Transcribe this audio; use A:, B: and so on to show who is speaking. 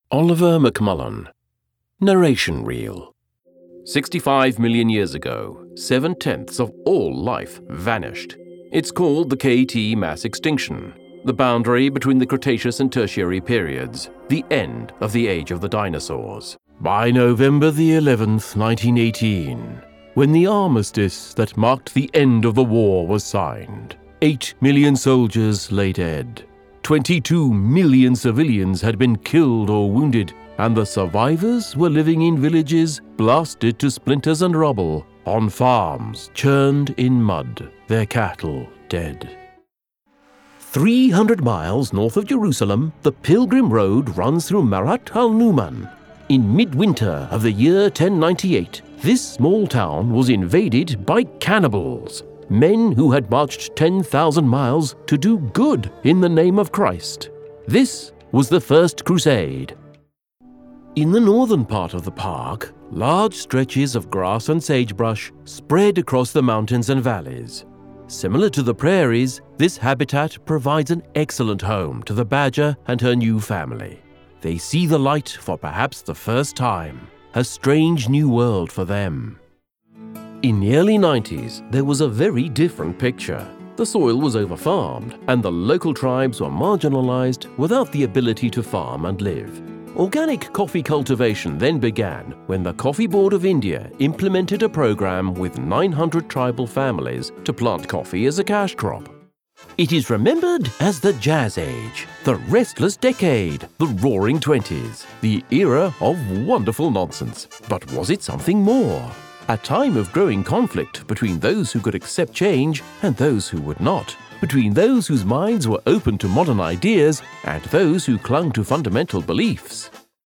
A: Oliver McMullen. Narration Reel. 65 million years ago, 7/10 of all life vanished. It's called the KT mass extinction, the boundary between the Cretaceous and Tertiary periods, the end of the age of the dinosaurs. By November the 11th, 1918, when the armistice that marked the end of the war was signed, 8 million soldiers lay dead. 22 million civilians had been killed or wounded, and the survivors were living in villages blasted to splinters and rubble, on farms churned in mud, their cattle dead. 300 miles north of Jerusalem, the Pilgrim Road runs through Marat al-Numan. In midwinter of the year 1098, this small town was invaded by cannibals, men who had marched 10,000 miles to do good in the name of Christ. This was the First Crusade. In the northern part of the park, large stretches of grass and sagebrush spread across the mountains and valleys. Similar to the prairies, this habitat provides an excellent home to the badger and her new family. They see the light for perhaps the first time, a strange new world for them. In the early 90s, there was a very different picture. The soil was overfarmed, and the local tribes were marginalized without the ability to farm and live. Organic coffee cultivation then began when the Coffee Board of India implemented a program with 900 tribal families to plant coffee as a cash crop. It is remembered as the Jazz Age, the restless decade, the Roaring Twenties, the era of wonderful nonsense. But was it something more? A time of growing conflict between those who could accept change and those who would not, between those whose minds were open to modern ideas and those who clung to fundamental beliefs.